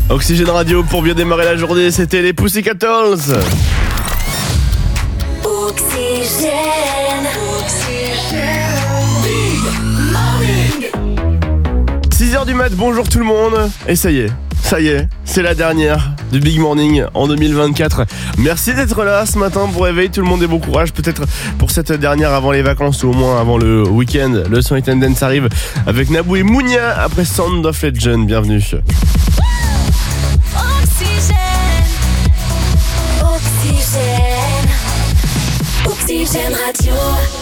Oxygène Radio pour bien démarrer la journée, c'était les Pussycat Dolls. Oxygène. 6h du mat, bonjour tout le monde. Et ça y est, c'est la dernière du Big Morning en 2024. Merci d'être là ce matin pour réveiller tout le monde et bon courage peut-être pour cette dernière avant les vacances ou au moins avant le week-end. Le Son It and Dance arrive avec Nabou et Mounia après Sound of Legend. Bienvenue. Oxygène. Oxygène Radio.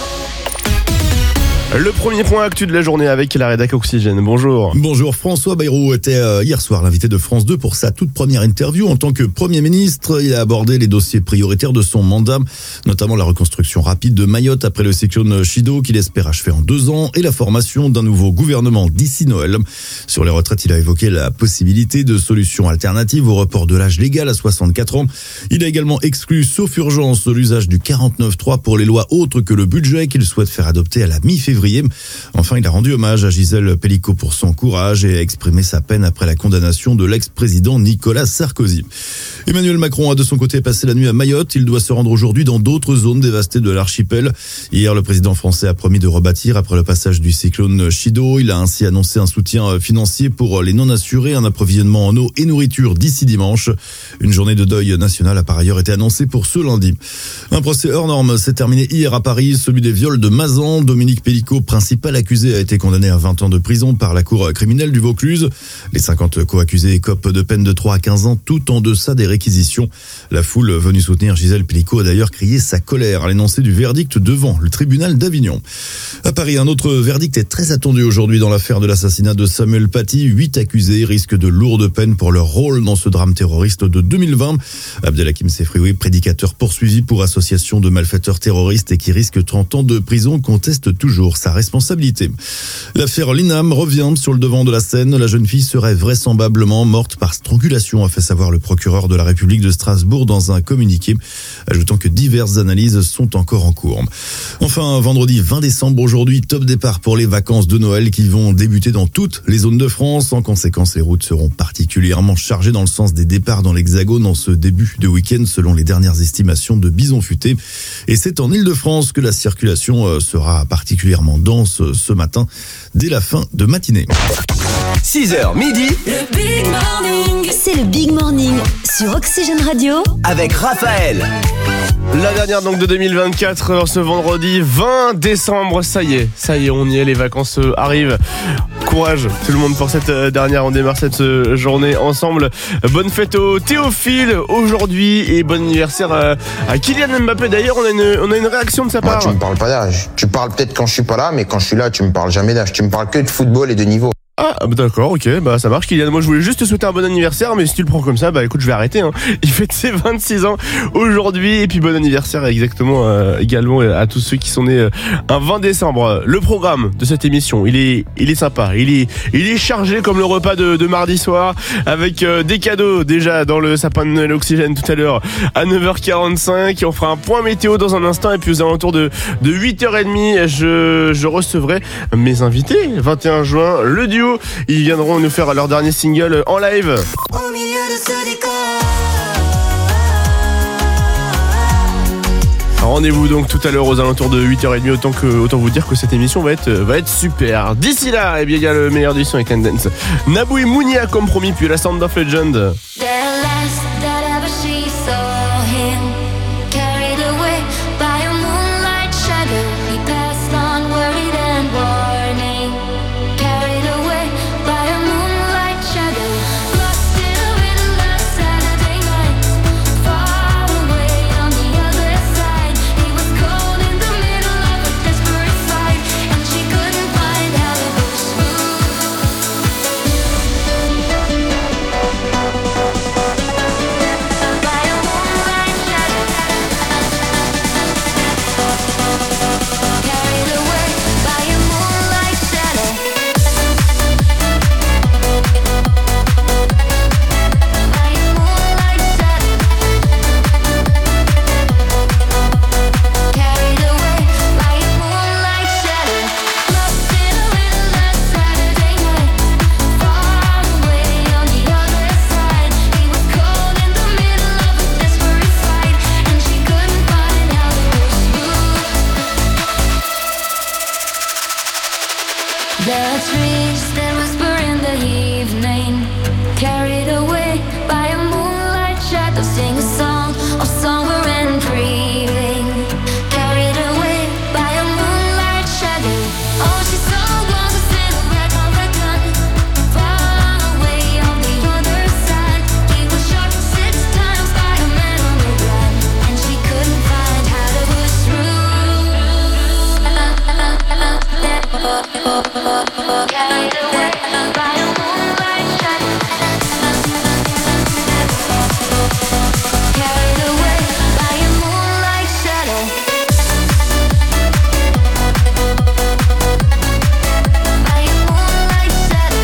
Le premier point actu de la journée avec la rédac Oxygène. Bonjour. Bonjour. François Bayrou était hier soir l'invité de France 2 pour sa toute première interview en tant que Premier ministre. Il a abordé les dossiers prioritaires de son mandat, notamment la reconstruction rapide de Mayotte après le cyclone Chido qu'il espère achever en 2 ans et la formation d'un nouveau gouvernement d'ici Noël. Sur les retraites, il a évoqué la possibilité de solutions alternatives au report de l'âge légal à 64 ans. Il a également exclu, sauf urgence, l'usage du 49.3 pour les lois autres que le budget qu'il souhaite faire adopter à la mi-février. Enfin, il a rendu hommage à Gisèle Pelicot pour son courage et a exprimé sa peine après la condamnation de l'ex-président Nicolas Sarkozy. Emmanuel Macron a de son côté passé la nuit à Mayotte. Il doit se rendre aujourd'hui dans d'autres zones dévastées de l'archipel. Hier, le président français a promis de rebâtir après le passage du cyclone Chido. Il a ainsi annoncé un soutien financier pour les non-assurés, un approvisionnement en eau et nourriture d'ici dimanche. Une journée de deuil national a par ailleurs été annoncée pour ce lundi. Un procès hors norme s'est terminé hier à Paris, celui des viols de Mazan. Dominique Pelicot, principal accusé, a été condamné à 20 ans de prison par la cour criminelle du Vaucluse. Les 50 co-accusés écopent de peine de 3 à 15 ans, tout en deçà des réquisitions. La foule venue soutenir Gisèle Pelicot a d'ailleurs crié sa colère à l'énoncé du verdict devant le tribunal d'Avignon. À Paris, un autre verdict est très attendu aujourd'hui dans l'affaire de l'assassinat de Samuel Paty. 8 accusés risquent de lourdes peines pour leur rôle dans ce drame terroriste de 2020. Abdelhakim Sefrioui, prédicateur poursuivi pour association de malfaiteurs terroristes et qui risque 30 ans de prison, conteste toujours sa responsabilité. L'affaire Linam revient sur le devant de la scène. La jeune fille serait vraisemblablement morte par strangulation, a fait savoir le procureur de la République de Strasbourg dans un communiqué, ajoutant que diverses analyses sont encore en cours. Enfin, vendredi 20 décembre, aujourd'hui, top départ pour les vacances de Noël qui vont débuter dans toutes les zones de France. En conséquence, les routes seront particulièrement chargées dans le sens des départs dans l'Hexagone en ce début de week-end, selon les dernières estimations de Bison Futé. Et c'est en Île-de-France que la circulation sera particulièrement dense ce matin, dès la fin de matinée. 6h midi, Le Big Morning. C'est le Big Morning sur Oxygène Radio. avec Raphaël. La dernière donc de 2024 ce vendredi 20 décembre. Ça y est, on y est, les vacances arrivent. Courage tout le monde pour cette dernière, on démarre cette journée ensemble. Bonne fête au Théophile aujourd'hui et bon anniversaire à Kylian Mbappé. D'ailleurs on a une réaction de sa part. Tu me parles pas d'âge. Tu parles peut-être quand je suis pas là, mais quand je suis là, tu me parles jamais d'âge. Tu me parles que de football et de niveau. Ah d'accord, ok, bah ça marche Kylian. Moi je voulais juste te souhaiter un bon anniversaire, mais si tu le prends comme ça, bah écoute, je vais arrêter hein. Il fête ses 26 ans aujourd'hui et puis bon anniversaire exactement également à tous ceux qui sont nés un 20 décembre. Le programme de cette émission, il est sympa, il est chargé comme le repas de mardi soir avec des cadeaux déjà dans le sapin de Noël Oxygène tout à l'heure à 9h45. On fera un point météo dans un instant et puis aux alentours de 8h30, je recevrai mes invités. 21 juin, le duo. Ils viendront nous faire leur dernier single en live. Au milieu de ce décor. Rendez-vous donc tout à l'heure aux alentours de 8h30. Autant vous dire que cette émission va être super. D'ici là, eh bien, il y a le meilleur du son et Dance. Nabou et Mounia comme promis, puis la Sound of Legend. The last that ever she saw him, carried away by a moonlight shadow. He passed on worried and warning, carried away by a moonlight shadow. Lost in a windless Saturday night, far away on the other side. He was cold in the middle of a desperate fight, and she couldn't find how to push through. The trees that whisper in the evening, carried away by a moonlight shadow, sing a song of summer and breathing. Carried away by a moonlight shadow. Oh, she's so gone to silhouette of a gun, far away on the other side. He was shot 6 times by a man on the run, and she couldn't find how to push through. Carried away by a moonlight shadow. Carried away by a moonlight shadow. By a moonlight shadow.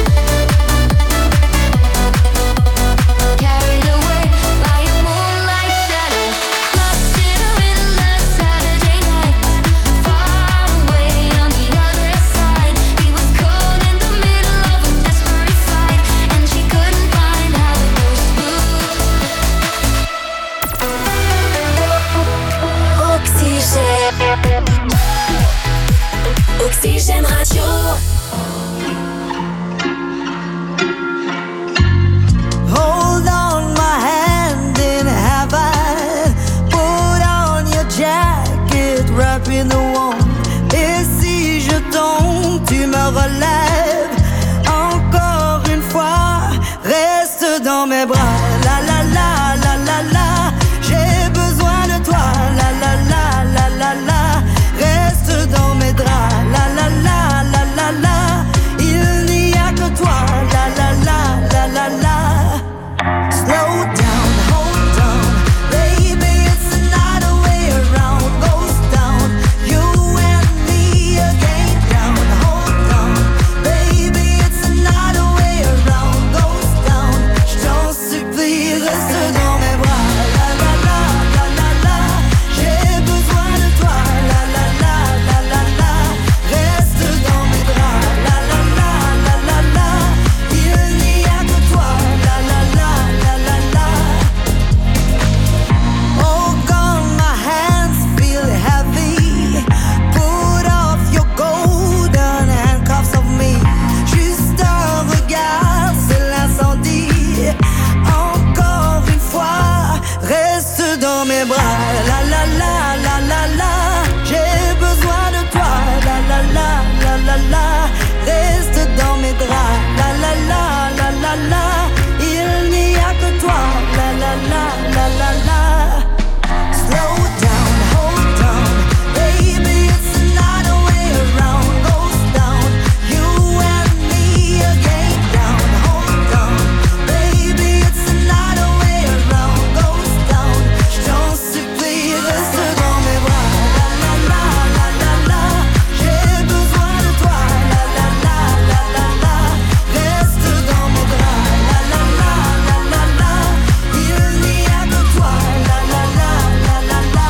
Carried away by a moonlight shadow. Lost in a endless Saturday night, far away on the other side. He was caught in the middle of a desperate fight, and she couldn't find how to push through. Oxygène Radio. Hold on my hand in heaven. Put on your jacket, wrap in the warm. Et si je tombe, tu me relèves. Encore une fois, reste dans mes bras. La la la la la la. J'ai besoin de toi. La la la la la la. Reste dans mes draps. La la la la la la. Il n'y a que toi. La la la la la la. Slow down, hold on, baby, it's another way around. Goes down, you and me again. Down, hold on, baby, it's another way around. Goes down, je t'en supplie, reste dans mes bras. La la la la la la, j'ai besoin de toi. La la la la la la, reste dans mes bras. La la la la la la, il n'y a que toi. La la la la la la. Oh God, my hands feel heavy. Put off your golden handcuffs of me. Juste un regard, c'est l'incendie. Encore une fois, reste dans mes bras. La la la la la la, j'ai besoin de toi. La la la la la la, reste dans mes draps. La la la la la la, il n'y a que toi. La la la la la la. Slow down, hold on, baby, it's another way around. Goes down, you and me again. Down, hold on, baby, it's another way around. Goes down, je t'en supplie, reste dans mes bras. La la la la la la, j'ai besoin de toi. La la la la la la, reste dans mes bras. La la la la la la, il n'y a que toi. La la la la la la.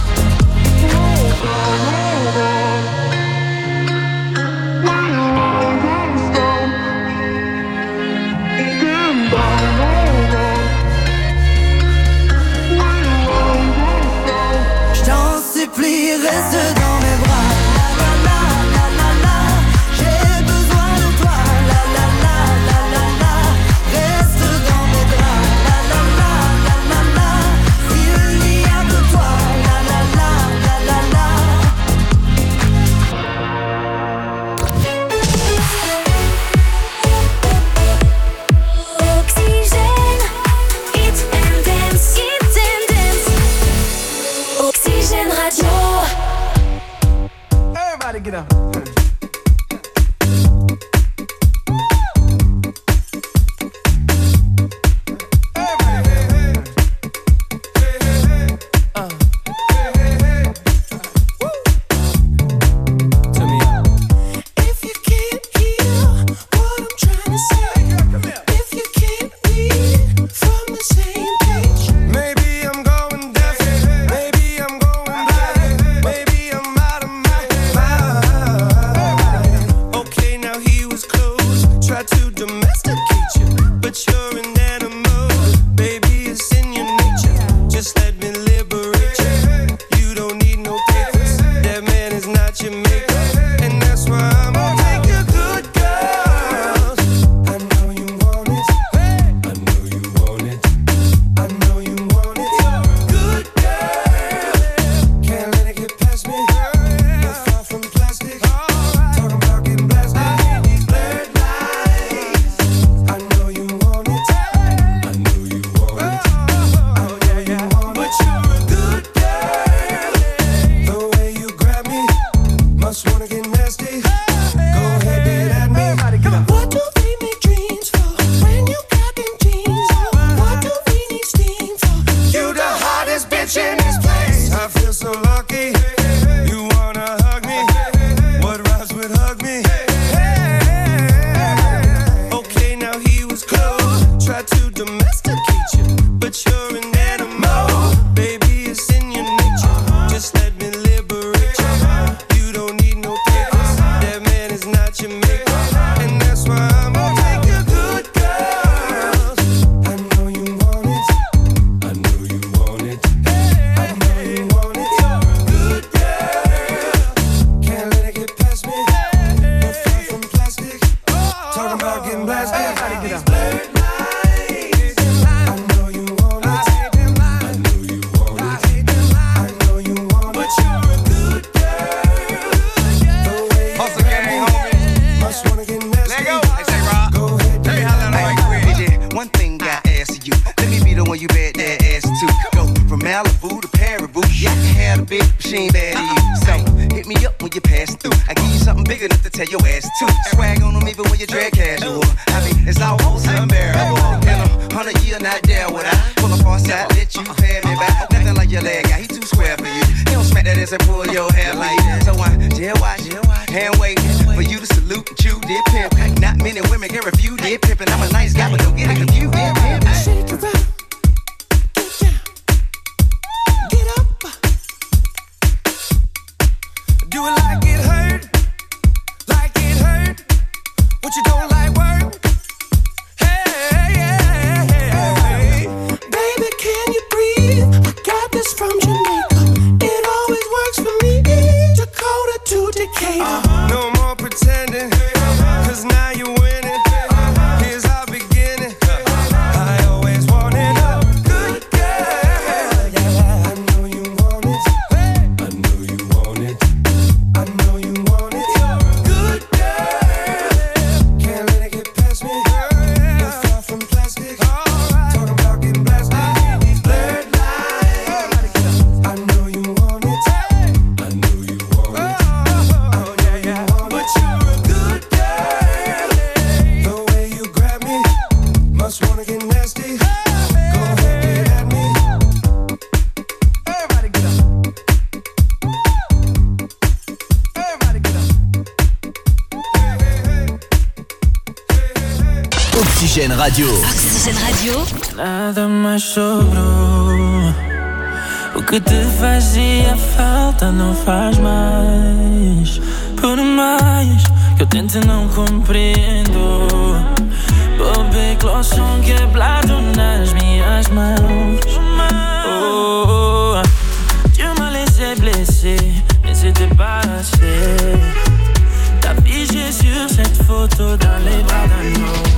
Je t'en supplie, reste dans mes bras. La la la la la, j'ai besoin de toi. La la la la la la, reste dans mes draps. La la la la la la, il n'y a que toi. La la la la la la. Oxygène, hit and dance, hit and dance. Oxygène Radio. Everybody get up. If you can't hear what I'm trying to say, if you can't read from the same page, Maybe I'm going deaf, maybe I'm going blind, maybe I'm out of my mind. your ass too. Swag on them even when you drag casual. I mean, it's almost unbearable. In 100 years, not there would I pull up on side, let you pay me back. Nothing like your leg guy, he too square for you. He don't smack that ass and pull your hair like that. So I just watch, hand wait for you to salute and chew, did pimp. Not many women can refuse, did pimpin'. I'm a nice guy, but don't get it confused, did pimp. Shake it up. Do it like it hurt, what you don't like work. Hey, baby, can you breathe? I got this from Jamaica. It always works for me. Dakota to Decatur. No more pretending, cause now you're winning. Here's our beginning. I always wanted a good girl. Yeah, I know you want it. I know you want it. I know you want it. Good girl. Can't let it get past me. You're far from plastic. Talking about getting blasted. Blurred lines. I know you want it. I know you want it. Oh yeah. But you're a good girl. The way you grab me, must wanna get nasty. Go ahead, get at me. Everybody get up. Everybody get up. Oxygène Radio. Oxygène Radio. Nada mais sobrou. O que te fazia falta não faz mais. Por mais que eu tente não compreendo. Bobby Closson quebrado nas minhas mãos. Oh, tu m'as laissé blessé, mais c'était pas assez. T'as figé sur cette photo dans les bras d'un homme.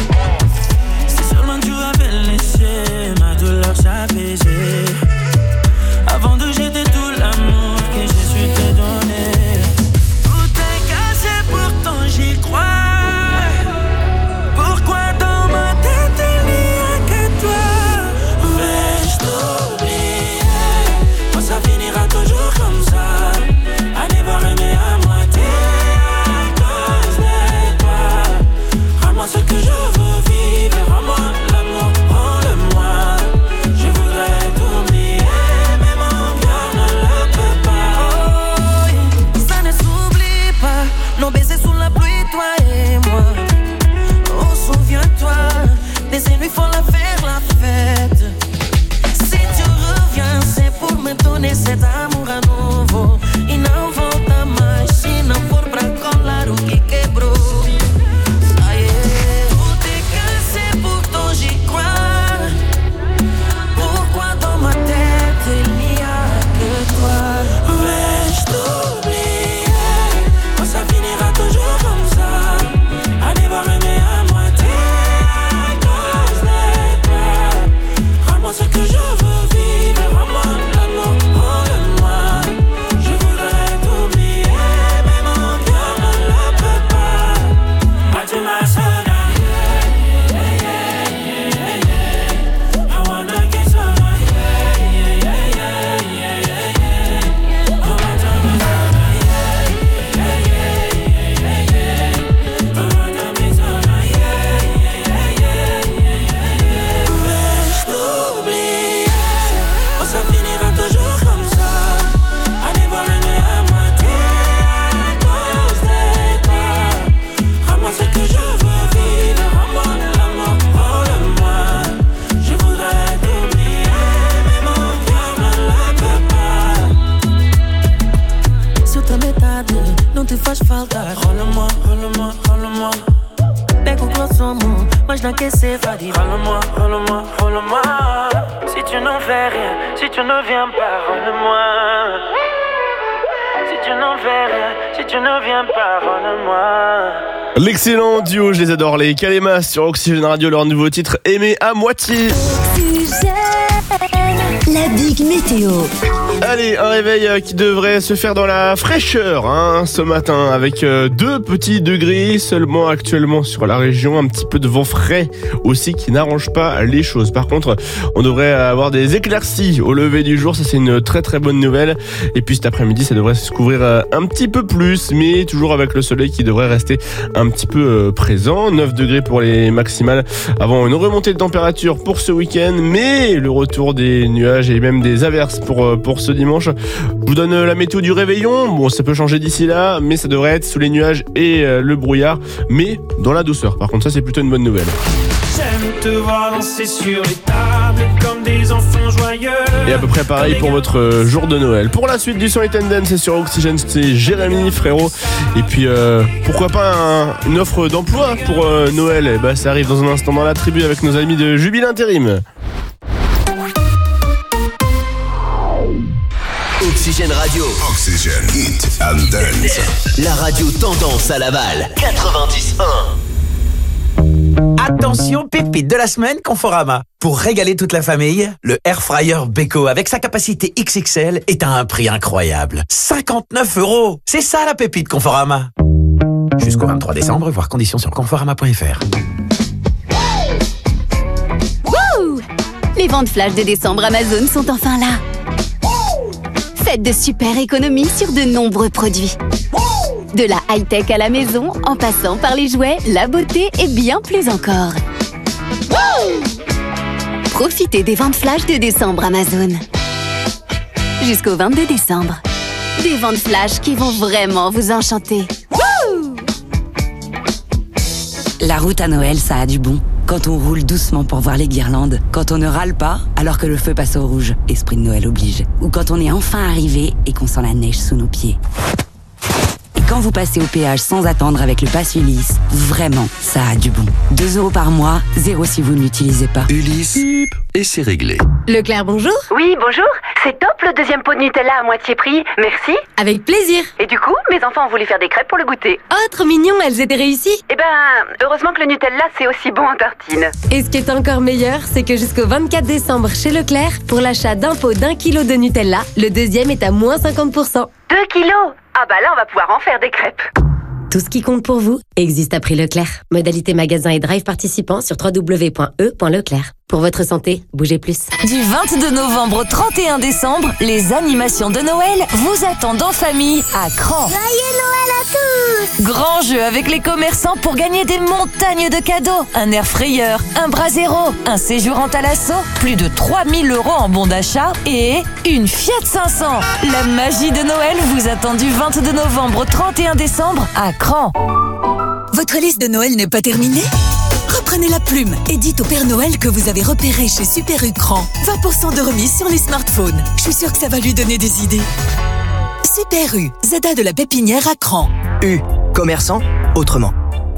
Si seulement tu avais laissé ma douleur s'apaiser. Avant de jeter tout l'amour que j'ai su te donner. Tout est cassé, pourtant j'y crois. Pourquoi dans ma tête il n'y a que toi? Vais-je t'oublier? Quand ça finira toujours comme ça. À devoir aimer à moitié à cause de toi. Rends-moi ce que je veux vivre. Rends-moi l'amour, rends-le-moi. Je voudrais t'oublier, mais mon cœur ne le peut pas. Oh, ça ne s'oublie pas. Nos baisers sous la pluie, toi et moi. Oh, souviens-toi, des nuits folles à faire la fête. Si tu reviens, c'est pour me donner cet amour à nouveau. E não volta mais, se não for pra colar o que quebrou. Ah, yeah. Tout est cassé, pourtant j'y crois. Pourquoi dans ma tête il n'y a que toi? Vais-je t'oublier? Quand ça finira toujours comme ça. À devoir aimer à moitié à cause de toi. Rends-moi ce que je veux vivre. Rends-moi l'amour, rends-le-moi. Je voudrais t'oublier, mais mon cœur ne le peut pas. Moi tu m'as sonné. I wanna get some. Vais-je t'oublier? Oh, ça finira toujours comme ça. À devoir aimer à moitié à cause de toi. Rends-moi ce que je veux vivre. Rends-moi l'amour, rends-le-moi. Je voudrais t'oublier, mais mon cœur ne le peut pas. Se outra metade não te faz falta, rola-moi, rola-moi, rola-moi. Pega o Closson, mas não quer ser vadio. Rola-moi, rola-moi, rola-moi. Si tu n'en fais rien, si tu ne viens pas, rola-moi. Si tu n'en fais rien, si tu ne viens pas, rola-moi. L'excellent duo, je les adore, les Kalema sur Oxygène Radio, leur nouveau titre Aimer à moitié. Oxygène. La Big Météo. Allez, un réveil qui devrait se faire dans la fraîcheur ce matin avec 2 petits degrés seulement actuellement sur la région, un petit peu de vent frais aussi qui n'arrange pas les choses. Par contre, on devrait avoir des éclaircies au lever du jour, ça c'est une très très bonne nouvelle. Et puis cet après-midi, ça devrait se couvrir un petit peu plus, mais toujours avec le soleil qui devrait rester un petit peu présent. 9 degrés pour les maximales avant une remontée de température pour ce week-end, mais le retour des nuages et même des averses pour ce dimanche. Je vous donne la météo du réveillon. Bon, ça peut changer d'ici là, mais ça devrait être sous les nuages et le brouillard, mais dans la douceur. Par contre, ça c'est plutôt une bonne nouvelle. J'aime te voir danser sur les tables comme des enfants joyeux. Et à peu près pareil pour votre jour de Noël. Pour la suite du son et tendance, c'est sur Oxygène, c'est Jérémy Frérot. Et puis pourquoi pas une offre d'emploi pour Noël. Et bah ça arrive dans un instant dans la tribu avec nos amis de Jubile Intérim. Oxygène Radio. Oxygène, Hit and Dance. La radio tendance à Laval. 91.1. Attention, pépite de la semaine Conforama. Pour régaler toute la famille, le Air Fryer Beko avec sa capacité XXL est à un prix incroyable. 59 €. C'est ça la pépite Conforama. Jusqu'au 23 décembre, voir conditions sur conforama.fr. Wouh! Les ventes flash de décembre Amazon sont enfin là. Faites de super économies sur de nombreux produits. De la high-tech à la maison, en passant par les jouets, la beauté et bien plus encore. Profitez des ventes flash de décembre Amazon. Jusqu'au 22 décembre. Des ventes flash qui vont vraiment vous enchanter. La route à Noël, ça a du bon. Quand on roule doucement pour voir les guirlandes, quand on ne râle pas alors que le feu passe au rouge, esprit de Noël oblige. Ou quand on est enfin arrivé et qu'on sent la neige sous nos pieds. Et quand vous passez au péage sans attendre avec le pass Ulysse, vraiment, ça a du bon. 2 € par mois, 0 si vous ne l'utilisez pas. Ulysse, et c'est réglé. Leclerc, bonjour. Oui, bonjour. C'est top le deuxième pot de Nutella à moitié prix. Merci. Avec plaisir. Et du coup, mes enfants ont voulu faire des crêpes pour le goûter. Oh, trop mignon, elles étaient réussies. Eh ben, heureusement que le Nutella, c'est aussi bon en tartine. Et ce qui est encore meilleur, c'est que jusqu'au 24 décembre chez Leclerc, pour l'achat d'un pot d'1 kilo de Nutella, le deuxième est à moins 50%. 2 kilos. Ah bah là, on va pouvoir en faire des crêpes. Tout ce qui compte pour vous existe à prix Leclerc. Modalité magasin et drive participants sur www.e.leclerc. Pour votre santé, bougez plus. Du 22 novembre au 31 décembre, les animations de Noël vous attendent en famille à Cran. Joyeux Noël à tous! Grand jeu avec les commerçants pour gagner des montagnes de cadeaux. Un air frayeur, un Brasero, un séjour en Thalasso, plus de 3000 € en bons d'achat et une Fiat 500. La magie de Noël vous attend du 22 novembre au 31 décembre à Cran. Votre liste de Noël n'est pas terminée ? Reprenez la plume et dites au Père Noël que vous avez repéré chez Super U Cran 20% de remise sur les smartphones. Je suis sûre que ça va lui donner des idées. Super U, Zada de la Pépinière à Cran. U, commerçant, autrement.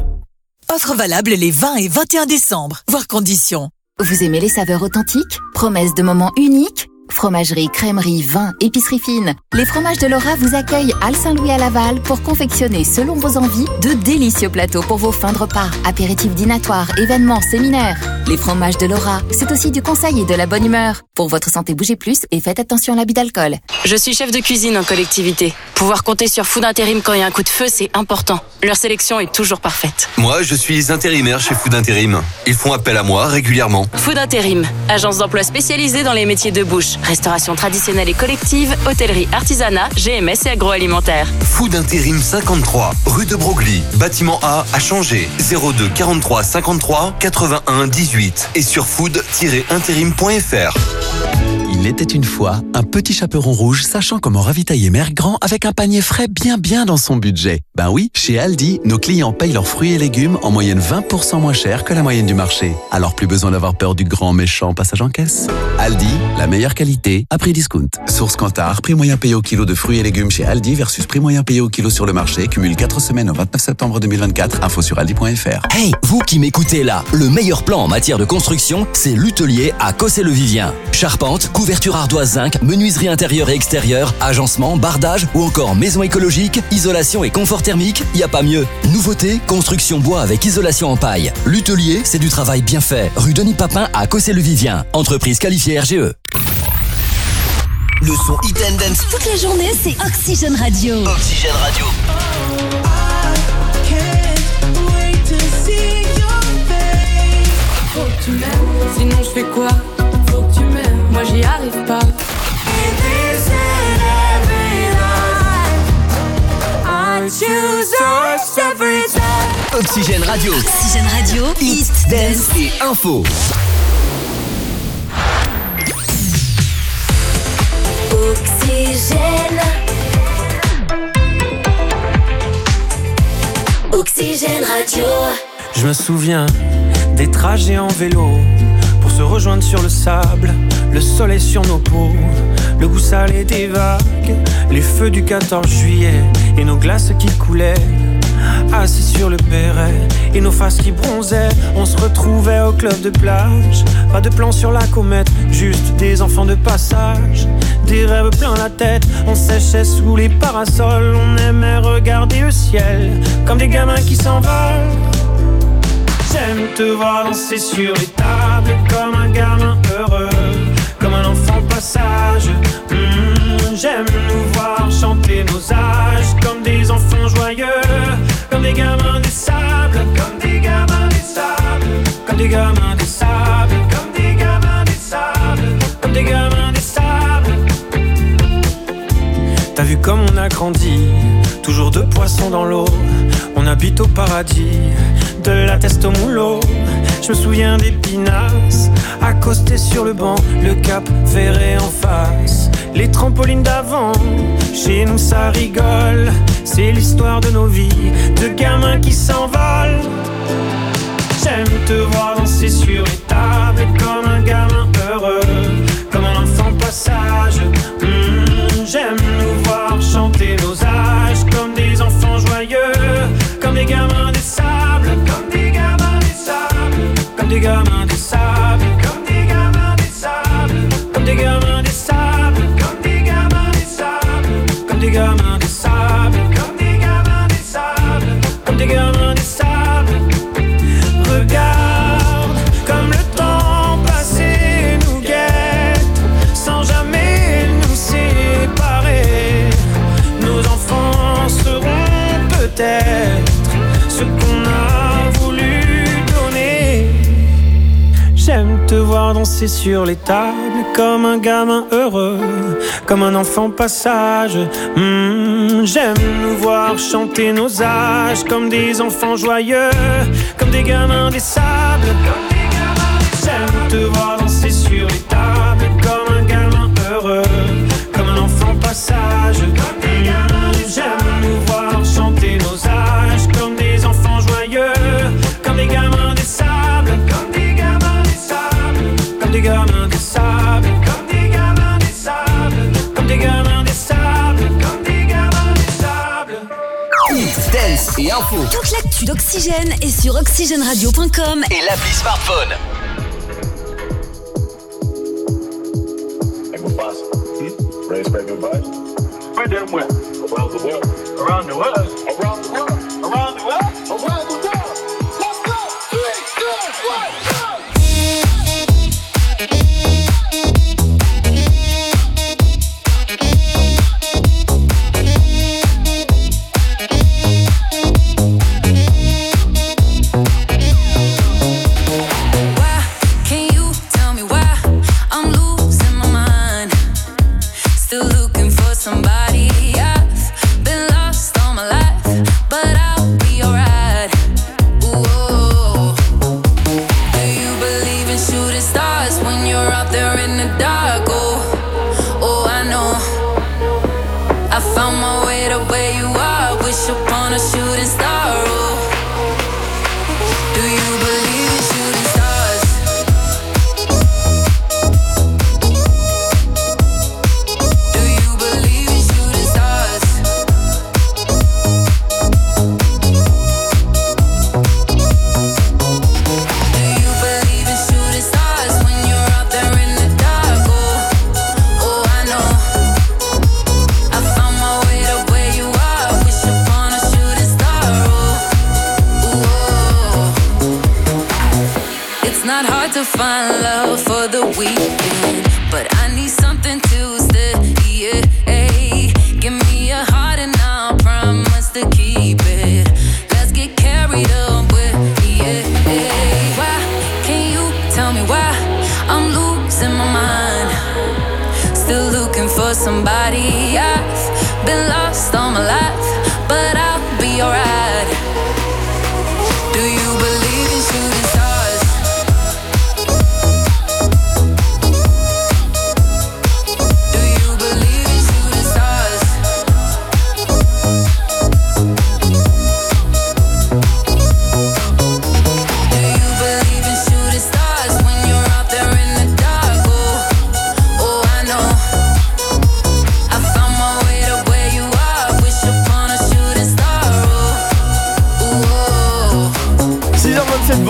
Offre valable les 20 et 21 décembre. Voir conditions. Vous aimez les saveurs authentiques ? Promesses de moments uniques ? Fromagerie, crèmerie, vin, épicerie fine. Les fromages de Laura vous accueillent à Saint-Louis à Laval pour confectionner, selon vos envies, de délicieux plateaux pour vos fins de repas, apéritifs dînatoires, événements, séminaires. Les fromages de Laura, c'est aussi du conseil et de la bonne humeur. Pour votre santé, bougez plus et faites attention à l'abus d'alcool. Je suis chef de cuisine en collectivité. Pouvoir compter sur Food Intérim quand il y a un coup de feu, c'est important. Leur sélection est toujours parfaite. Moi, je suis intérimaire chez Food Intérim. Ils font appel à moi régulièrement. Food Intérim, agence d'emploi spécialisée dans les métiers de bouche, restauration traditionnelle et collective, hôtellerie, artisanat, GMS et agroalimentaire. Food Intérim 53, rue de Broglie, bâtiment A à Changer, 02 43 53 81 18 et sur food-intérim.fr. Il était une fois un petit chaperon rouge sachant comment ravitailler Mère Grand avec un panier frais bien dans son budget. Ben oui, chez Aldi, nos clients payent leurs fruits et légumes en moyenne 20% moins cher que la moyenne du marché. Alors plus besoin d'avoir peur du grand méchant passage en caisse. Aldi, la meilleure qualité à prix discount. Source Kantar, prix moyen payé au kilo de fruits et légumes chez Aldi versus prix moyen payé au kilo sur le marché. Cumule 4 semaines au 29 septembre 2024. Info sur aldi.fr. Hey, vous qui m'écoutez là, le meilleur plan en matière de construction, c'est L'Utelier à Cossé-le-Vivien. Charpente, couverture ardoise zinc, menuiserie intérieure et extérieure, agencement, bardage ou encore maison écologique, isolation et confort thermique, y a pas mieux. Nouveauté, construction bois avec isolation en paille. L'Utelier, c'est du travail bien fait. Rue Denis Papin à Cossé-le-Vivien. Entreprise qualifiée RGE. Le son Hit and Dance. Toute la journée, c'est Oxygène Radio. Oxygène Radio. Faut que tu m'aimes, sinon je fais quoi? Faut que tu m'aimes, moi j'y arrive pas. I choose us every time. Oxygène Radio. Oxygène Radio. Hit, Dance et Info. Oxygène. Oxygène Radio. Je me souviens des trajets en vélo pour se rejoindre sur le sable, le soleil sur nos peaux, le goût salé des vagues, les feux du 14 juillet et nos glaces qui coulaient. Assis sur le perret et nos faces qui bronzaient, on se retrouvait au club de plage. Pas de plan sur la comète, juste des enfants de passage. Des rêves plein la tête, on séchait sous les parasols. On aimait regarder le ciel comme des gamins qui s'envolent. J'aime te voir danser sur les tables comme un gamin heureux, comme un enfant passage. J'aime nous voir chanter nos âges comme des enfants joyeux, comme des gamins des sables, comme des gamins des sables, comme des gamins des sables, comme des gamins des sables, comme des gamins des sables. T'as vu comme on a grandi, toujours deux poissons dans l'eau. On habite au paradis, de la teste au moulot. Je me souviens des pinasses, accostés sur le banc, le cap ferré en face. Les trampolines d'avant, chez nous ça rigole. C'est l'histoire de nos vies, de gamins qui s'envolent. J'aime te voir danser sur les tables comme un gamin heureux, comme un enfant passage. J'aime nous voir chanter nos âges comme des enfants joyeux, comme des gamins des sables, comme des gamins des sables, comme des gamins des sables, comme des gamins des sables, comme des gamins des sables, comme des gamins des sables, comme des gamins des sables, comme des gamins des sables, comme des gamins des sables. Regarde comme le temps passé nous guette, sans jamais nous séparer. Nos enfants seront peut-être ce qu'on a voulu donner. J'aime te voir danser sur les tables comme un gamin heureux, comme un enfant passage. J'aime nous voir chanter nos âges comme des enfants joyeux, comme des gamins des sables, comme des gamins des sables. J'aime te voir danser sur les tables comme un gamin heureux, comme un enfant passage, comme des gamins des sables. J'aime nous voir chanter nos âges comme des enfants joyeux, comme des gamins des sables, comme des gamins des sables, comme des gamins des sables, comme des gamins des sables, comme des gamins des sables, comme des gamins des sables. Hit, Dance et Info. Toute l'actu d'Oxygène est sur oxygèneradio.com et l'appli smartphone. Where them went? Around the world. Around the world. Around the world. Around the world. Around the world. Let's go. 3, 2, 1, Why can't you tell me why I'm losing my mind? Still looking for somebody. I've been lost all my life, but I'll be alright. Ooh. Do you believe in shooting stars when you're out there in the dark? Oh, I know. I found my way to where you are. Wish upon a shooting star. Oh. Do you believe in shooting stars? Do you believe in shooting stars? Do you believe in shooting stars when you're out there in the dark? Oh, I know. I found my way to where you are. Wish upon a shooting star. It's not hard to find love for the weekend, but I need something to steady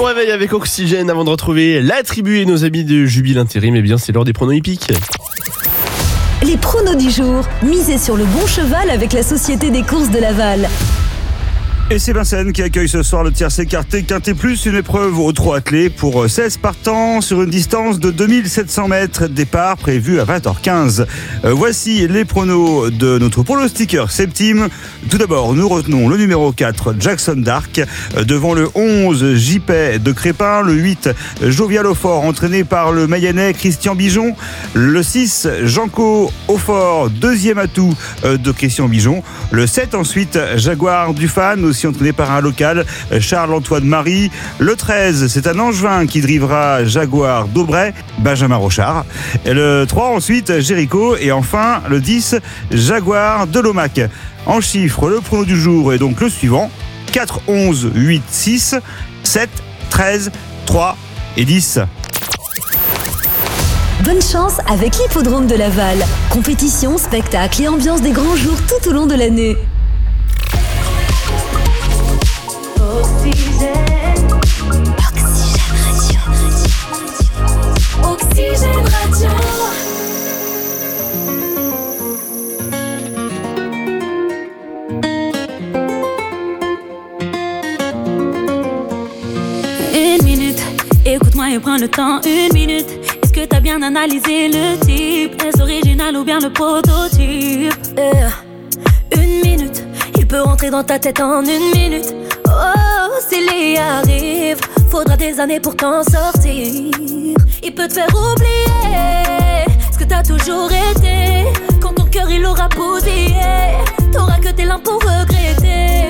bon réveil avec Oxygène avant de retrouver la tribu et nos amis de Jubile Intérim. Eh bien, c'est l'heure des pronos hippiques. Les pronos du jour. Misez sur le bon cheval avec la Société des courses de Laval. Et c'est Vincennes qui accueille ce soir le tiercé écarté Quintet Plus, une épreuve au trot attelé pour 16 partants sur une distance de 2700 mètres. Départ prévu à 20h15. Voici les pronos de notre pronostiqueur Septime. Tout d'abord, nous retenons le numéro 4, Jackson Dark, devant le 11, J-Pay de Crépin, le 8, Jovial au fort, entraîné par le Mayennais Christian Bijon, le 6, Janco au fort, deuxième atout de Christian Bijon, le 7 ensuite, Jaguar du Fan, aussi entraîné par un local, Charles-Antoine Marie. Le 13, c'est un Angevin qui drivera Jaguar d'Aubray, Benjamin Rochard. Et le 3 ensuite, Jéricho. Et enfin, le 10, Jaguar de Lomac. En chiffres, le prono du jour est donc le suivant: 4, 11, 8, 6, 7, 13, 3 et 10. Bonne chance avec l'hippodrome de Laval. Compétition, spectacle et ambiance des grands jours tout au long de l'année. Oxygène Radio. Une minute, écoute-moi et prends le temps. Une minute, est-ce que t'as bien analysé le type? Est-ce original ou bien le prototype? Une minute, il peut rentrer dans ta tête en une minute. Oh, s'il y arrive, faudra des années pour t'en sortir. Il peut te faire oublier ce que t'as toujours été. Quand ton cœur il aura bousillé, t'auras que tes larmes pour regretter.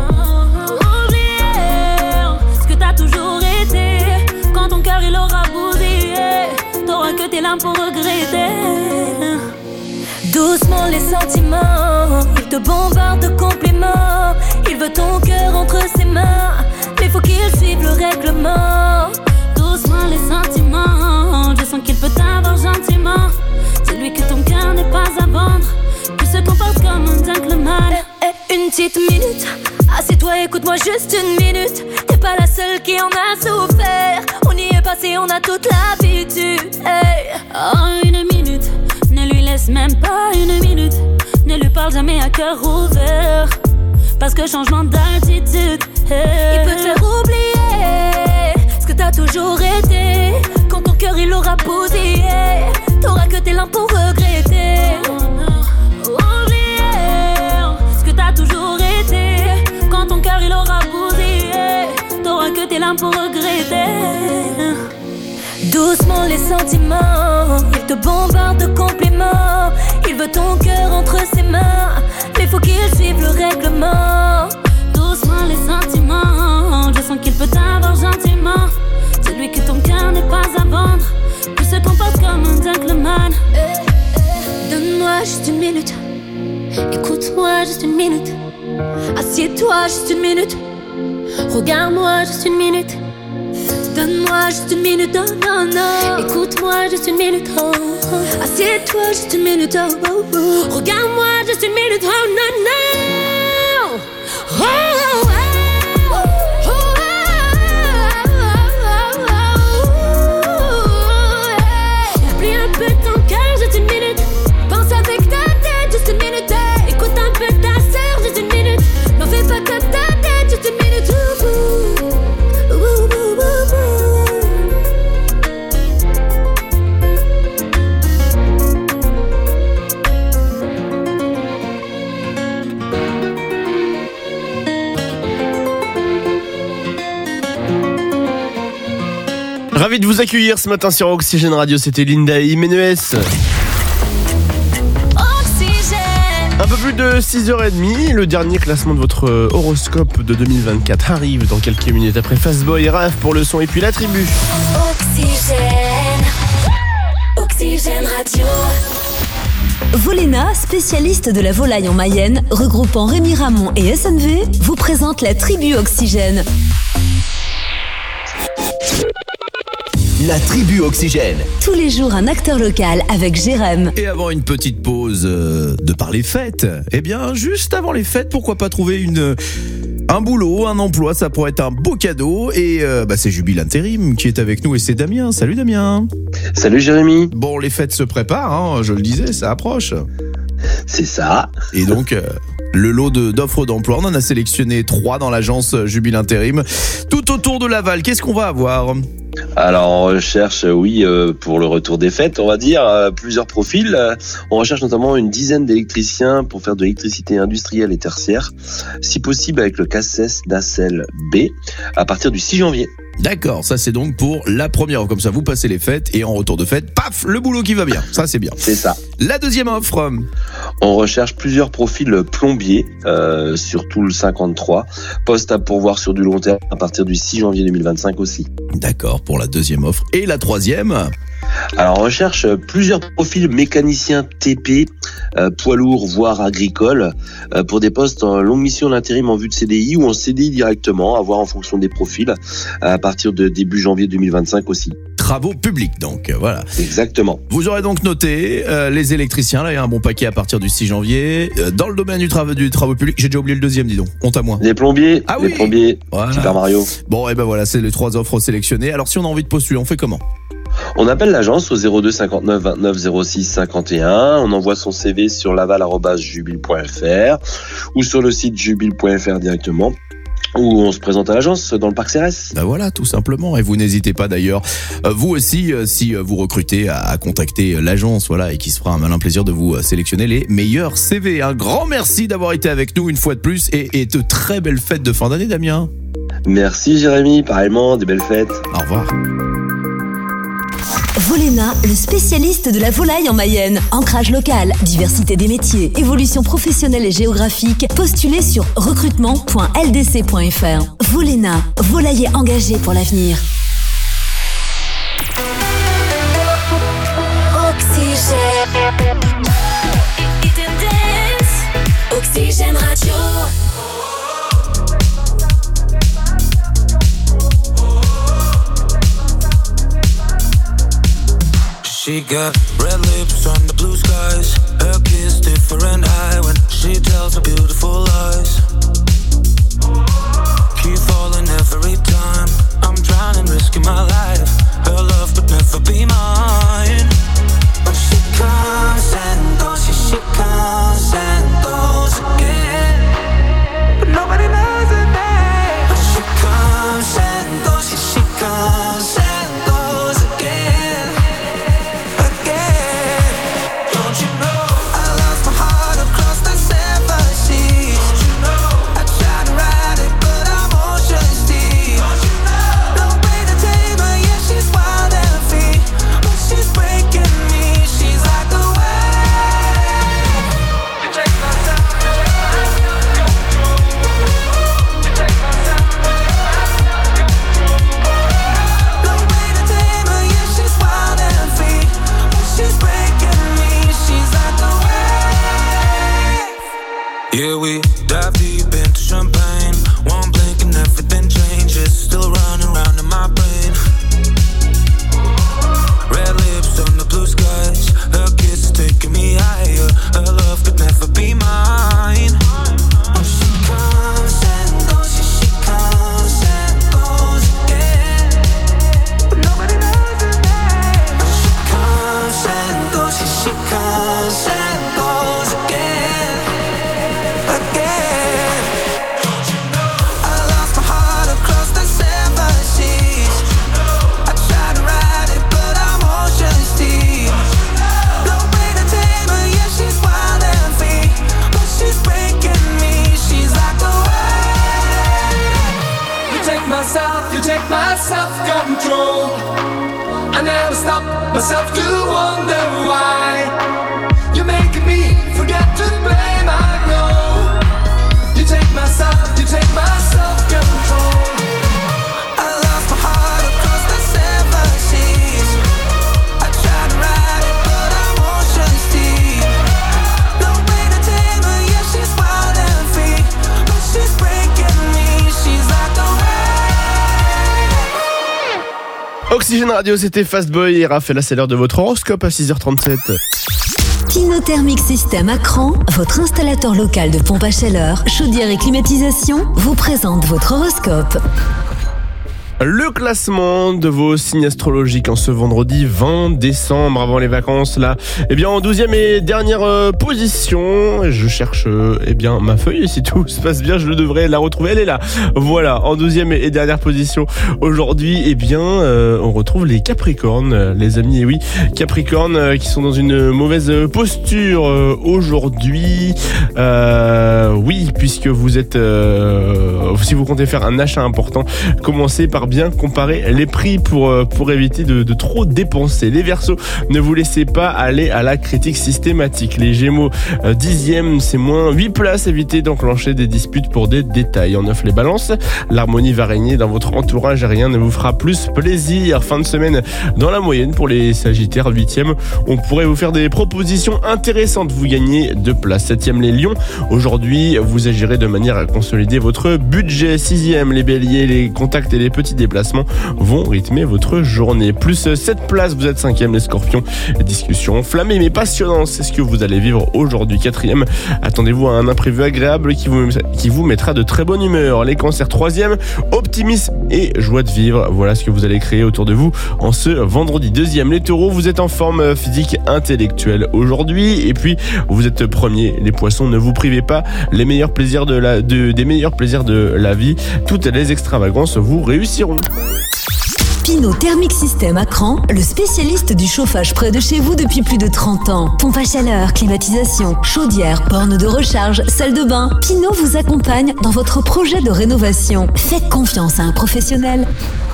Oublier ce que t'as toujours été. Quand ton cœur il aura bousillé, t'auras que tes larmes pour regretter. Doucement les sentiments, il te bombarde de compliments. Il veut ton cœur entre ses mains, mais faut qu'il suive le règlement. Doucement les sentiments, je sens qu'il peut t'avoir gentiment. Dis-lui que ton cœur n'est pas à vendre, qu'il se comporte comme un gentleman. Une petite minute, assieds-toi, écoute-moi juste une minute. T'es pas la seule qui en a souffert. On y est passé, on a toute l'habitude. Oh, une minute, ne lui laisse même pas une minute. Ne lui parle jamais à cœur ouvert, parce que changement d'attitude, il peut te faire oublier ce que t'as toujours été. Quand ton cœur il aura bousillé, t'auras que tes larmes pour regretter. Oublier ce que t'as toujours été. Quand ton cœur il aura bousillé, t'auras que tes larmes pour regretter. Doucement les sentiments, il te bombarde de compliments. Il veut ton cœur entre ses mains, mais faut qu'il suive le règlement. Doucement les sentiments, je sens qu'il peut t'avoir gentiment. Dis-lui que ton cœur n'est pas à vendre, qu'il se comporte comme un gentleman. Donne-moi juste une minute, écoute-moi juste une minute. Assieds-toi juste une minute, regarde-moi juste une minute. Donne-moi juste une minute, oh non, non. Écoute-moi juste une minute, oh, oh. Assieds-toi juste une minute, oh, oh, oh. Regarde-moi juste une minute, oh non, non. Oh, oh, oh. Oublie un peu ton cœur, juste une minute. Pense avec ta tête, juste une minute. Écoute un peu ta sœur, juste une minute. N'en fais pas que ta tête, juste une minute. Ravi de vous accueillir ce matin sur Oxygène Radio, c'était Linda Jiménez. Un peu plus de 6h30, le dernier classement de votre horoscope de 2024 arrive dans quelques minutes après Fastboy et Raph pour le son et puis la tribu. Oxygène, Oxygène Radio. Volena, spécialiste de la volaille en Mayenne, regroupant Rémi Ramon et SNV, vous présente la tribu Oxygène. La tribu Oxygène. Tous les jours, un acteur local avec Jérém. Et avant une petite pause de par les fêtes, eh bien, juste avant les fêtes, pourquoi pas trouver une Un boulot, un emploi, ça pourrait être un beau cadeau. Et c'est Jubile Intérim qui est avec nous et c'est Damien. Salut Damien. Salut Jérémy. Bon, les fêtes se préparent, hein, je le disais, ça approche. C'est ça. Et donc, le lot d'offres d'emploi, on en a sélectionné 3 dans l'agence Jubile Intérim. Tout autour de Laval, qu'est-ce qu'on va avoir ? Alors on recherche, pour le retour des fêtes, on va dire, plusieurs profils. On recherche notamment une dizaine d'électriciens pour faire de l'électricité industrielle et tertiaire, si possible avec le CACES Nacelle B, à partir du 6 janvier. D'accord, ça c'est donc pour la première offre. Comme ça, vous passez les fêtes et en retour de fête, paf, le boulot qui va bien. Ça c'est bien. C'est ça. La deuxième offre. On recherche plusieurs profils plombiers, sur tout le 53. Poste à pourvoir sur du long terme à partir du 6 janvier 2025 aussi. D'accord, pour la deuxième offre. Et la troisième ? Alors on recherche plusieurs profils mécaniciens TP, poids lourds voire agricoles, pour des postes en longue mission d'intérim en vue de CDI ou en CDI directement, à voir en fonction des profils, à partir de début janvier 2025 aussi. Travaux publics donc, voilà. Exactement. Vous aurez donc noté les électriciens, là il y a un bon paquet à partir du 6 janvier. Dans le domaine du travaux publics, j'ai déjà oublié le deuxième, dis donc, honte à moi. Les plombiers, oui. Plombiers, voilà. Super Mario. Bon, et ben voilà, c'est les 3 offres sélectionnées. Alors si on a envie de postuler, on fait comment ? On appelle l'agence au 02 59 29 06 51. On envoie son CV sur laval@jubile.fr ou sur le site jubile.fr directement. Ou on se présente à l'agence dans le parc CRS. Ben voilà, tout simplement. Et vous n'hésitez pas d'ailleurs, vous aussi, si vous recrutez, à contacter l'agence, voilà, et qui se fera un malin plaisir de vous sélectionner les meilleurs CV. Un grand merci d'avoir été avec nous une fois de plus et de très belles fêtes de fin d'année, Damien. Merci Jérémy, pareillement, des belles fêtes. Au revoir. Volena, le spécialiste de la volaille en Mayenne. Ancrage local, diversité des métiers, évolution professionnelle et géographique. Postulez sur recrutement.ldc.fr. Volena, volailler engagé pour l'avenir. Oxygène Radio. She got red lips on the blue skies. Her kiss different eye when she tells her beautiful lies. Keep falling every time. I'm drowning, risking my life. Her love could never be mine. But she comes and goes, yeah, she comes and goes again. But nobody knows her name. But she comes and goes, yeah, she comes and goes again. Yeah, we dive deep into champagne. One blink and everything changes. Still running round in my brain. Red lips on the blue skies. Her kiss is taking me higher. Her love could never be mine. When she comes and goes, yeah, she comes and goes again. But nobody knows her name. When she comes and goes, yeah, she comes and goes again. You take my self-control. I never stop myself to wonder why. You're making me forget to blame. I know. You take my self-control. I lost my heart across the 7 seas. I tried to ride it, but I'm ocean's deep. No way to tame her, yeah, she's wild and free. But she's breaking me, she's like a Oxygène Radio, c'était Fastboy et Raph. Et là, c'est l'heure de votre horoscope à 6h37. Pinot Thermic System à Cran, votre installateur local de pompe à chaleur, chaudière et climatisation, vous présente votre horoscope. Le classement de vos signes astrologiques en ce vendredi 20 décembre avant les vacances là. Eh bien en 12e et dernière position, je cherche ma feuille et si tout se passe bien, je devrais la retrouver, elle est là. Voilà, en 12e et dernière position aujourd'hui, on retrouve les Capricornes, les amis, et oui, Capricornes qui sont dans une mauvaise posture aujourd'hui. Oui, puisque vous êtes si vous comptez faire un achat important, commencez par bien comparer les prix pour éviter de trop dépenser. Les Verseaux, ne vous laissez pas aller à la critique systématique. Les Gémeaux, 10e, c'est moins 8 places. Évitez d'enclencher des disputes pour des détails. En 9, les Balances, l'harmonie va régner dans votre entourage et rien ne vous fera plus plaisir. Fin de semaine dans la moyenne pour les Sagittaires, 8e, on pourrait vous faire des propositions intéressantes. Vous gagnez 2 places. 7e, les Lions, aujourd'hui, vous agirez de manière à consolider votre budget. 6e, les Béliers, les contacts et les petits déplacements vont rythmer votre journée. Plus 7 places, vous êtes 5e, les Scorpions. Discussion enflammée mais passionnante, c'est ce que vous allez vivre aujourd'hui. 4e, attendez-vous à un imprévu agréable qui vous mettra de très bonne humeur. Les Cancers, 3e, optimisme et joie de vivre. Voilà ce que vous allez créer autour de vous en ce vendredi. 2e, les Taureaux, vous êtes en forme physique, intellectuelle aujourd'hui. Et puis, vous êtes premier, les Poissons, ne vous privez pas des meilleurs plaisirs de la vie. Toutes les extravagances vous réussiront. Pinot Thermic System à Cran, le spécialiste du chauffage près de chez vous depuis plus de 30 ans. Pompe à chaleur, climatisation, chaudière, borne de recharge, salle de bain. Pinot vous accompagne dans votre projet de rénovation. Faites confiance à un professionnel.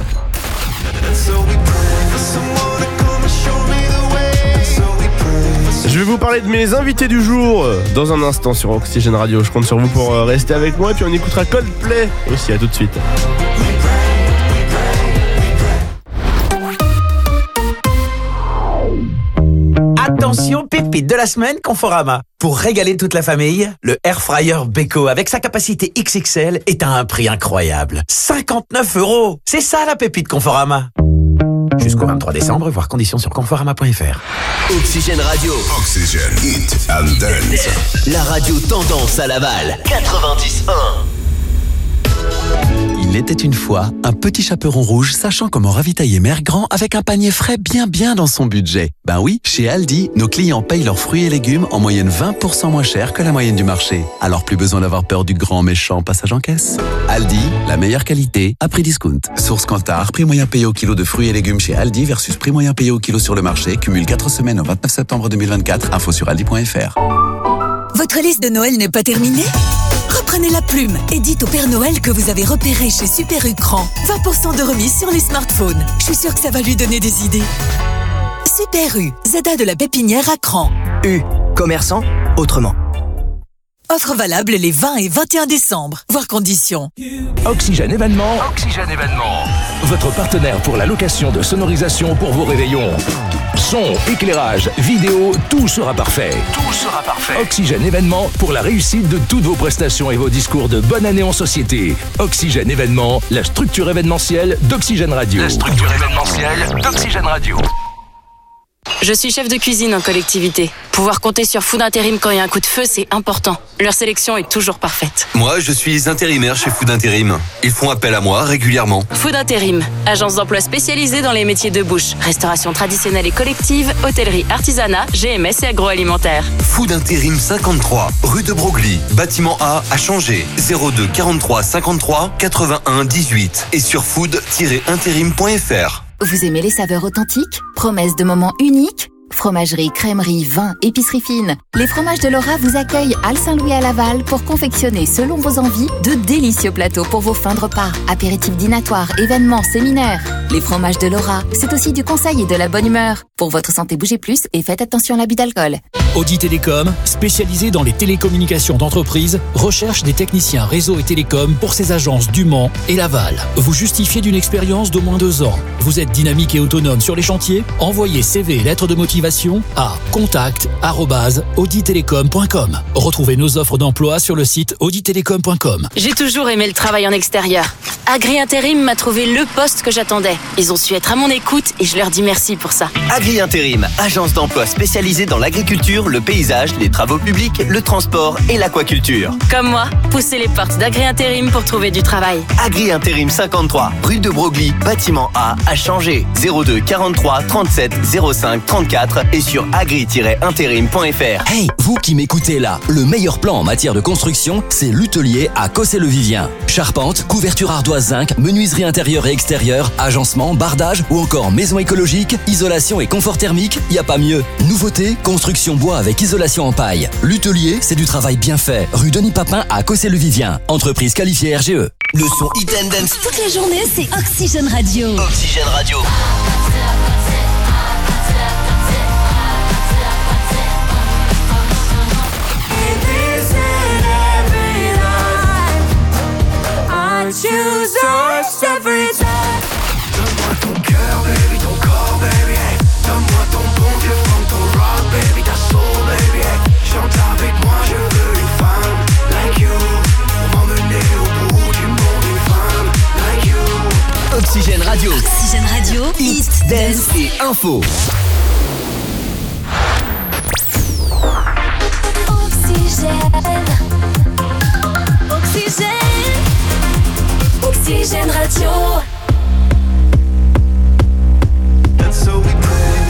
Je vais vous parler de mes invités du jour dans un instant sur Oxygène Radio. Je compte sur vous pour rester avec moi et puis on écoutera Coldplay aussi. À tout de suite. Attention, pépite de la semaine Conforama. Pour régaler toute la famille, le Air Fryer Beko avec sa capacité XXL est à un prix incroyable. 59 €. C'est ça la pépite Conforama. Jusqu'au 23 décembre, voir conditions sur conforama.fr. Oxygène Radio. Oxygène, Hit and Dance. La radio tendance à Laval. 90.1. Il était une fois un petit chaperon rouge sachant comment ravitailler Mère Grand avec un panier frais bien dans son budget. Ben oui, chez Aldi, nos clients payent leurs fruits et légumes en moyenne 20% moins cher que la moyenne du marché. Alors plus besoin d'avoir peur du grand méchant passage en caisse. Aldi, la meilleure qualité à prix discount. Source Kantar, prix moyen payé au kilo de fruits et légumes chez Aldi versus prix moyen payé au kilo sur le marché. Cumule 4 semaines au 29 septembre 2024. Info sur aldi.fr. Votre liste de Noël n'est pas terminée ? Reprenez la plume et dites au Père Noël que vous avez repéré chez Super Ucran 20% de remise sur les smartphones. Je suis sûre que ça va lui donner des idées. Super U, Zada de la Pépinière à Cran. U, commerçant, autrement. Offre valable les 20 et 21 décembre. Voir conditions. Oxygène Événement. Oxygène Événement. Votre partenaire pour la location de sonorisation pour vos réveillons. Son, éclairage, vidéo, tout sera parfait. Tout sera parfait. Oxygène Événement pour la réussite de toutes vos prestations et vos discours de bonne année en société. Oxygène Événement, la structure événementielle d'Oxygène Radio. La structure événementielle d'Oxygène Radio. Je suis chef de cuisine en collectivité. Pouvoir compter sur Food Intérim quand il y a un coup de feu, c'est important. Leur sélection est toujours parfaite. Moi, je suis intérimaire chez Food Intérim. Ils font appel à moi régulièrement. Food Intérim, agence d'emploi spécialisée dans les métiers de bouche, restauration traditionnelle et collective, hôtellerie, artisanat, GMS et agroalimentaire. Food Intérim 53, rue de Broglie, bâtiment A à Changé, 02 43 53 81 18 et sur food-intérim.fr. Vous aimez les saveurs authentiques? Promesse de moments uniques? Fromagerie, crèmerie, vin, épicerie fine. Les fromages de Laura vous accueillent à Saint-Louis à Laval pour confectionner selon vos envies de délicieux plateaux pour vos fins de repas, apéritifs dînatoires, événements, séminaires. Les fromages de Laura, c'est aussi du conseil et de la bonne humeur. Pour votre santé, bougez plus et faites attention à l'abus d'alcool. Audi Télécom, spécialisé dans les télécommunications d'entreprise, recherche des techniciens réseau et télécom pour ses agences du Mans et Laval. Vous justifiez d'une expérience d'au moins 2 ans. Vous êtes dynamique et autonome sur les chantiers? Envoyez CV et lettres de motivation à contact@auditelecom.com. Retrouvez nos offres d'emploi sur le site auditelecom.com. J'ai toujours aimé le travail en extérieur. Agri Intérim m'a trouvé le poste que j'attendais. Ils ont su être à mon écoute et je leur dis merci pour ça. Avis Agri Intérim, agence d'emploi spécialisée dans l'agriculture, le paysage, les travaux publics, le transport et l'aquaculture. Comme moi, poussez les portes d'Agri Intérim pour trouver du travail. Agri Intérim 53, rue de Broglie, bâtiment A, à Changé. 02 43 37 05 34 et sur agri-intérim.fr. Hey, vous qui m'écoutez là, le meilleur plan en matière de construction, c'est l'Utelier à Cossé-le-Vivien. Charpente, couverture ardoise zinc, menuiserie intérieure et extérieure, agencement, bardage ou encore maison écologique, isolation et confort thermique, y a pas mieux. Nouveauté, construction bois avec isolation en paille. L'Utelier, c'est du travail bien fait. Rue Denis Papin à Cossé-le-Vivien. Entreprise qualifiée RGE. Le son Hit and Dance. Toute la journée, c'est Oxygène Radio. Oxygène Radio. Choose us every time. Donne-moi ton cœur, baby, ton corps, baby, hey. Donne-moi ton bon vieux funk, ton rock, baby, ta soul, baby, hey. Chante avec moi, je veux une femme like you. Pour m'emmener au bout du monde, une femme like you. Oxygène Radio. Oxygène Radio, Hit, Dance et Info. Oxygène. Oxygène. Oxygène Radio. And so we pray.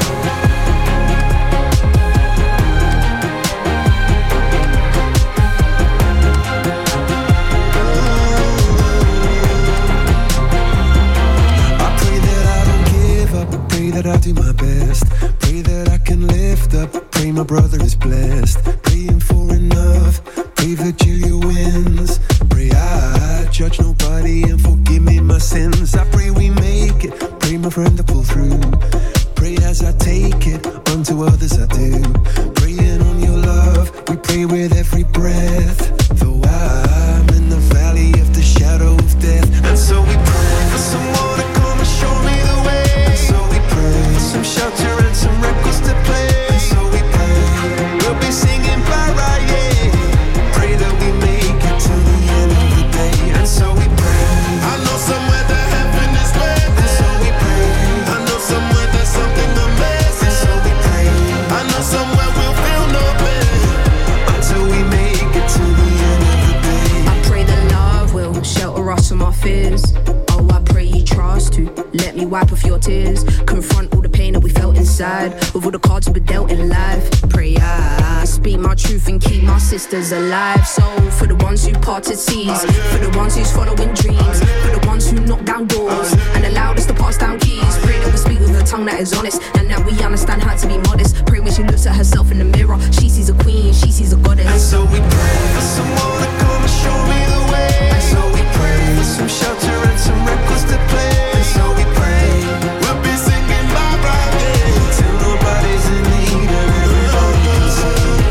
I pray that I don't give up. I pray that I do my best. Pray that I can lift up. Pray my brother is blessed. Praying for enough. Pray Virgilia wins. Pray I judge nobody and forgive me my sins. I pray we make it. Pray my friend to pull through. Pray as I take it, unto others I do. Praying on your love, we pray with every breath. Though I'm in the valley of the shadow of death. And so we pray for someone to come and show me the way. And so we pray for some shelter and some records to play. And so we pray we'll be singing bye bye, yeah. Pray that we make it to the end of the day. And so we pray. I know somewhere that heaven is waiting. And so we pray. I know somewhere there's something amazing. And so we pray. I know somewhere we'll feel no pain until we make it to the end of the day. I pray that love will shelter us from our fears. Oh, I pray you trust to let me wipe off your tears. Confront all the pain that we felt inside with all the cards we were dealt in life. Pray I speak my truth and keep my sisters alive. So for the ones who parted seas, for the ones who's following dreams, for the ones who knock down doors and allowed us to pass down keys. Pray that we speak with a tongue that is honest and that we understand how to be modest. Pray when she looks at herself in the mirror, she sees a queen, she sees a goddess. And so we pray for someone to come and show me the way. And so we pray for some shelter and some records to play. And so we pray we'll be singing bye bye, yeah, till nobody's in need and everybody's sing.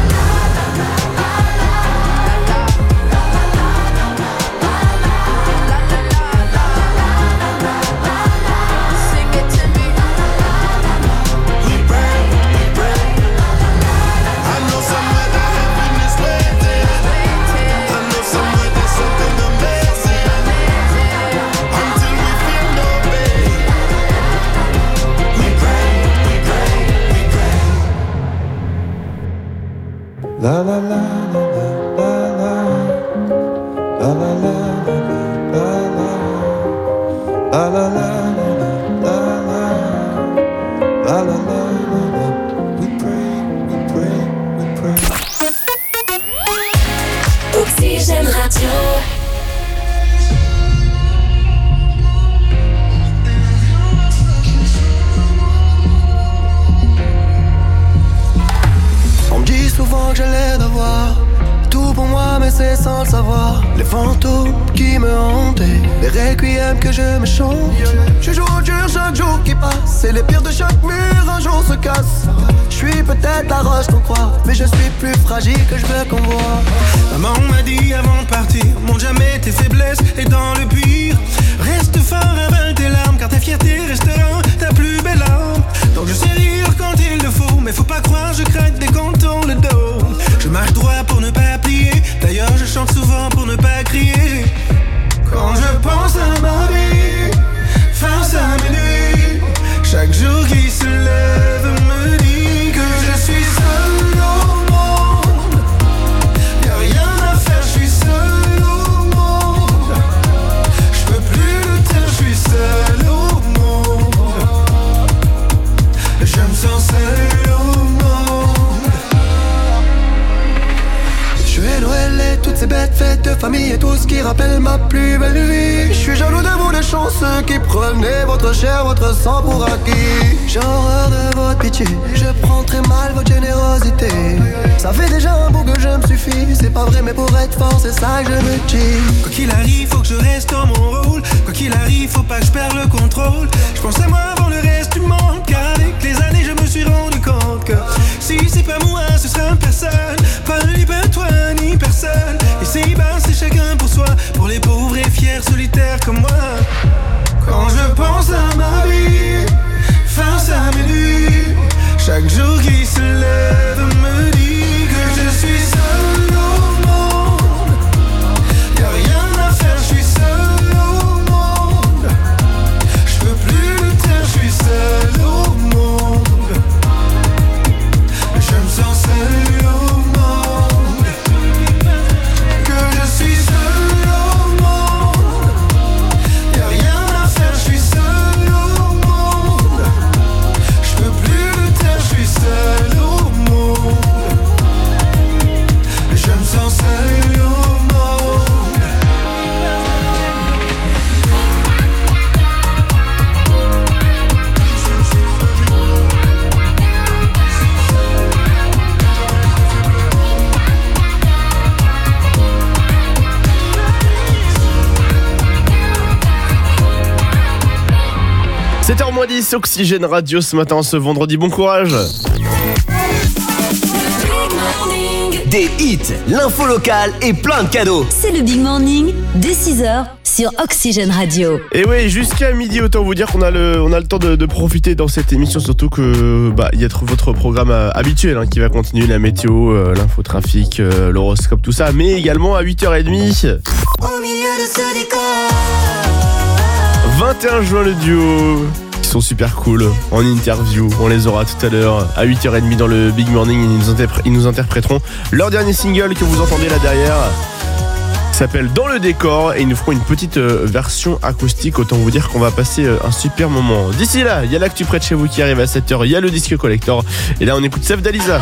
Sing it to me. We pray, we pray. I know somewhere that heaven is waiting. I know somewhere there's something amazing. Until we feel no pain. We pray, we pray, we pray. La la la la la la la la la la la la la la la la. We pray, we pray, we pray. Oxygène Radio. On me dit souvent que j'ai l'air d'avoir tout pour moi, mais c'est sans le savoir. Les fantômes qui me hantent, les requiems que je me chante. Je joue au dur chaque jour qui passe, et les pires de chaque mur un jour se cassent. Je suis peut-être la roche qu'on croit, mais je suis plus fragile que je veux qu'on voit. Maman m'a dit avant de partir, montre jamais tes faiblesses et dans le pire, reste fort, avale tes larmes, car ta fierté restera ta plus belle arme. Donc je sais rire quand il le faut, mais faut pas croire, je craque dès qu'on tourne le dos. Je marche droit pour ne pas plier, d'ailleurs je chante souvent pour ne pas crier. Quand je pense à ma vie, face à mes nuits, chaque jour qui se plus belle vie. Je suis jaloux de vous les chanceux qui prenez votre chair, votre sang pour acquis. J'ai horreur de votre pitié, je prends très mal votre générosité. Ça fait déjà un bout que je me suffis, c'est pas vrai mais pour être fort c'est ça que je me dis. Quoi qu'il arrive, faut que je reste dans mon rôle. Quoi qu'il arrive, faut pas que je perde le contrôle. Je pense à moi avant le reste du monde, car avec les années je me suis rendu compte que si c'est pas moi, ce sera personne. Pas toi ni personne. Et c'est c'est chacun pour soi, pour les pauvres et fiers solitaires comme moi. Quand je pense à ma vie, face à mes nuits, chaque jour qui se lève me dit que je suis seul au monde. Y'a rien à faire, je suis seul au monde. Je peux plus le taire, je suis seul au monde. Je me sens seul au monde. Que je suis seul au monde. Y'a rien à faire, je suis seul au monde. Je peux plus le taire, je suis seul au monde. Je me sens seul au monde. C'est 7h10, Oxygène Radio ce matin, ce vendredi. Bon courage. Des hits, l'info locale et plein de cadeaux. C'est le Big Morning, dès 6h sur Oxygène Radio. Et oui, jusqu'à midi, autant vous dire qu'on a le temps de profiter dans cette émission, surtout que il y a votre programme habituel qui va continuer, la météo, l'infotrafic, l'horoscope, tout ça, mais également à 8h30. Au milieu de ce décor. 21 juin, le duo. Ils sont super cool en interview. On les aura tout à l'heure à 8h30 dans le Big Morning. Ils nous interpréteront leur dernier single que vous entendez là derrière. Il s'appelle Dans le décor et ils nous feront une petite version acoustique. Autant vous dire qu'on va passer un super moment. D'ici là, il y a l'actu près de chez vous qui arrive à 7h. Il y a le disque collector. Et là, on écoute Sef Dalisa.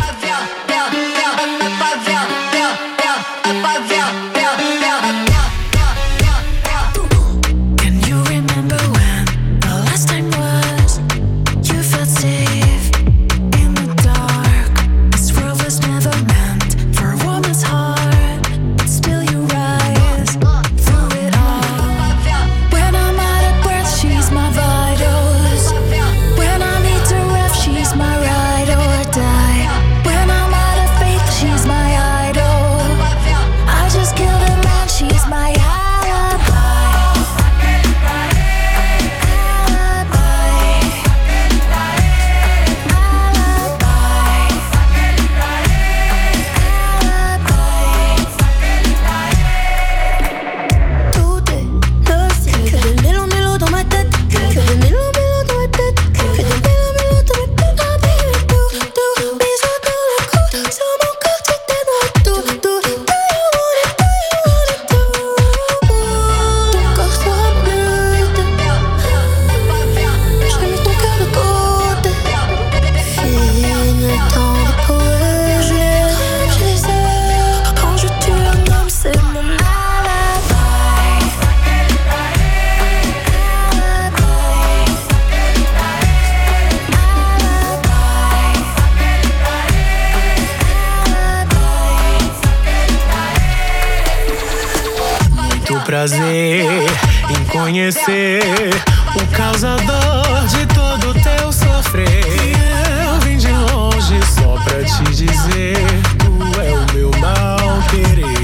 Prazer em conhecer o causador de todo teu sofrer. Eu vim de longe só pra te dizer, tu é o meu mal querer.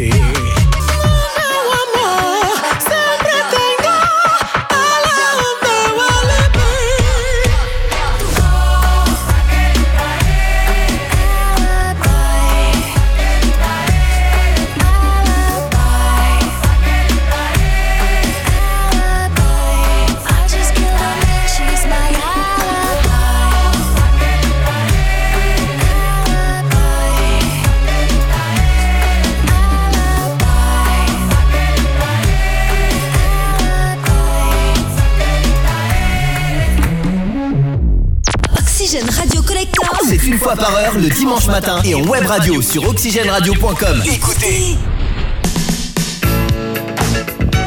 Meu amor, sempre tenho ela o meu alibi. Radio Collector. C'est une fois par heure le dimanche matin et en web radio sur oxygèneradio.com. Écoutez.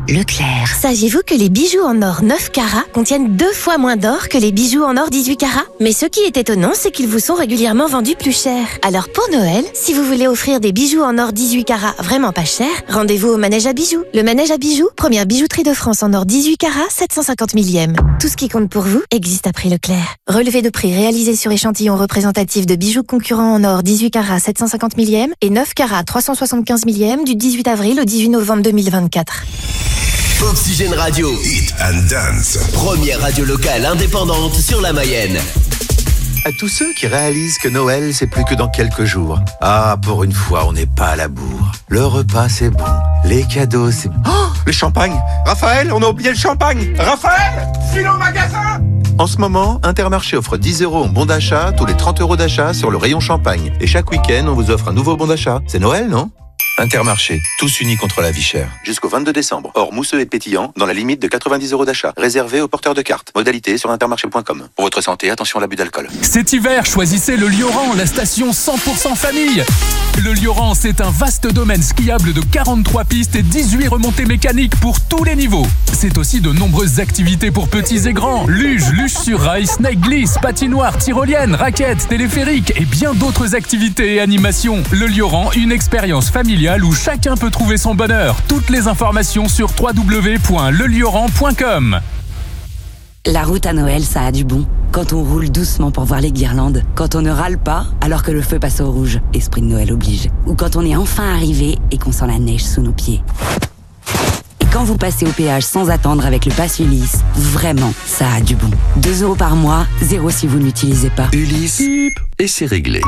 Leclerc. Saviez-vous que les bijoux en or 9 carats contiennent 2 fois moins d'or que les bijoux en or 18 carats? Mais ce qui est étonnant, c'est qu'ils vous sont régulièrement vendus plus cher. Alors pour Noël, si vous voulez offrir des bijoux en or 18 carats vraiment pas cher, rendez-vous au Manège à bijoux. Le Manège à bijoux, première bijouterie de France en or 18 carats, 750 millième. Tout ce qui compte pour vous existe à prix Leclerc. Relevé de prix réalisé sur échantillon représentatif de bijoux concurrents en or 18 carats 750 millième et 9 carats 375 millième du 18 avril au 18 novembre 2024. Oxygène Radio. Hit and Dance. Première radio locale indépendante sur la Mayenne. À tous ceux qui réalisent que Noël, c'est plus que dans quelques jours. Ah, pour une fois, on n'est pas à la bourre. Le repas, c'est bon. Les cadeaux, c'est... Oh, le champagne! Raphaël, on a oublié le champagne! Raphaël! File au magasin! En ce moment, Intermarché offre 10 € en bon d'achat tous les 30 € d'achat sur le rayon champagne. Et chaque week-end, on vous offre un nouveau bon d'achat. C'est Noël, non? Intermarché, tous unis contre la vie chère. Jusqu'au 22 décembre. Or mousseux et pétillant, dans la limite de 90 € d'achat. Réservé aux porteurs de cartes. Modalité sur intermarché.com. Pour votre santé, attention à l'abus d'alcool. Cet hiver, choisissez le Lioran, la station 100% famille. Le Lioran, c'est un vaste domaine skiable de 43 pistes et 18 remontées mécaniques pour tous les niveaux. C'est aussi de nombreuses activités pour petits et grands. Luge sur rail, snake glisse, patinoire, tyrolienne, raquettes, téléphérique et bien d'autres activités et animations. Le Lioran, une expérience familiale où chacun peut trouver son bonheur. Toutes les informations sur www.lelioran.com. La route à Noël, ça a du bon. Quand on roule doucement pour voir les guirlandes. Quand on ne râle pas alors que le feu passe au rouge. Esprit de Noël oblige. Ou quand on est enfin arrivé et qu'on sent la neige sous nos pieds. Et quand vous passez au péage sans attendre avec le pass Ulysse, vraiment, ça a du bon. 2 € par mois, 0 si vous ne l'utilisez pas. Ulysse, et c'est réglé.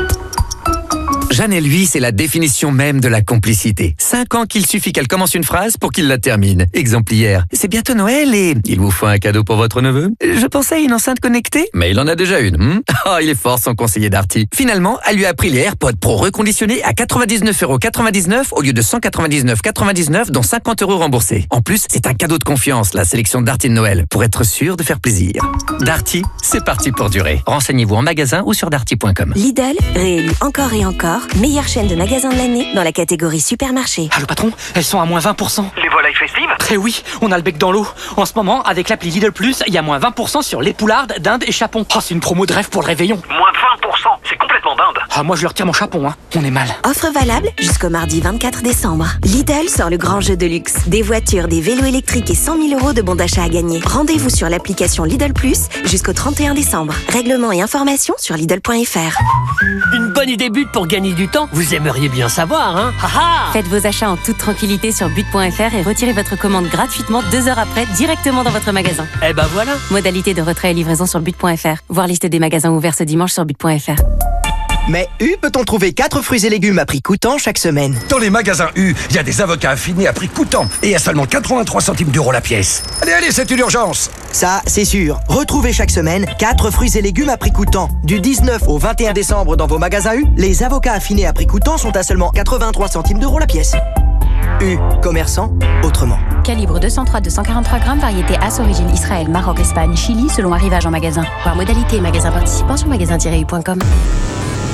Jeanne et lui, c'est la définition même de la complicité. 5 ans qu'il suffit qu'elle commence une phrase pour qu'il la termine. Exemple hier. C'est bientôt Noël et il vous faut un cadeau pour votre neveu? Je pensais à une enceinte connectée. Mais il en a déjà une. Oh, il est fort son conseiller Darty. Finalement, elle lui a pris les AirPods Pro reconditionnés à 99,99 € au lieu de 199,99 dont 50 € remboursés. En plus, c'est un cadeau de confiance, la sélection Darty de Noël, pour être sûr de faire plaisir. Darty, c'est parti pour durer. Renseignez-vous en magasin ou sur darty.com. Lidl, réélu encore et encore, meilleure chaîne de magasins de l'année dans la catégorie supermarché. Ah le patron, elles sont à moins 20%. Les volailles festives? Eh oui, on a le bec dans l'eau. En ce moment, avec l'appli Lidl Plus, il y a moins 20% sur les poulardes, dindes et chapons. Oh, c'est une promo de rêve pour le réveillon. Moins 20%, c'est complètement dinde. Ah moi je leur retire mon chapon, hein. On est mal. Offre valable jusqu'au mardi 24 décembre. Lidl sort le grand jeu de luxe. Des voitures, des vélos électriques et 100 000 € de bons d'achat à gagner. Rendez-vous sur l'application Lidl Plus jusqu'au 31 décembre. Règlement et informations sur Lidl.fr. Une bonne idée but pour gagner du temps. Vous aimeriez bien savoir, hein? Faites vos achats en toute tranquillité sur but.fr et retirez votre commande gratuitement 2 heures après directement dans votre magasin. Eh ben voilà. Modalité de retrait et livraison sur but.fr. Voir liste des magasins ouverts ce dimanche sur but.fr. Mais U peut-on trouver 4 fruits et légumes à prix coûtant chaque semaine? Dans les magasins U, il y a des avocats affinés à prix coûtant et à seulement 83 centimes d'euros la pièce. Allez, c'est une urgence. Ça, c'est sûr. Retrouvez chaque semaine 4 fruits et légumes à prix coûtant. Du 19 au 21 décembre dans vos magasins U, les avocats affinés à prix coûtant sont à seulement 83 centimes d'euros la pièce. U, commerçant autrement. Calibre 203-243 grammes, variété As, origine Israël, Maroc, Espagne, Chili, selon arrivage en magasin. Voir modalité et magasin participant sur magasin-u.com.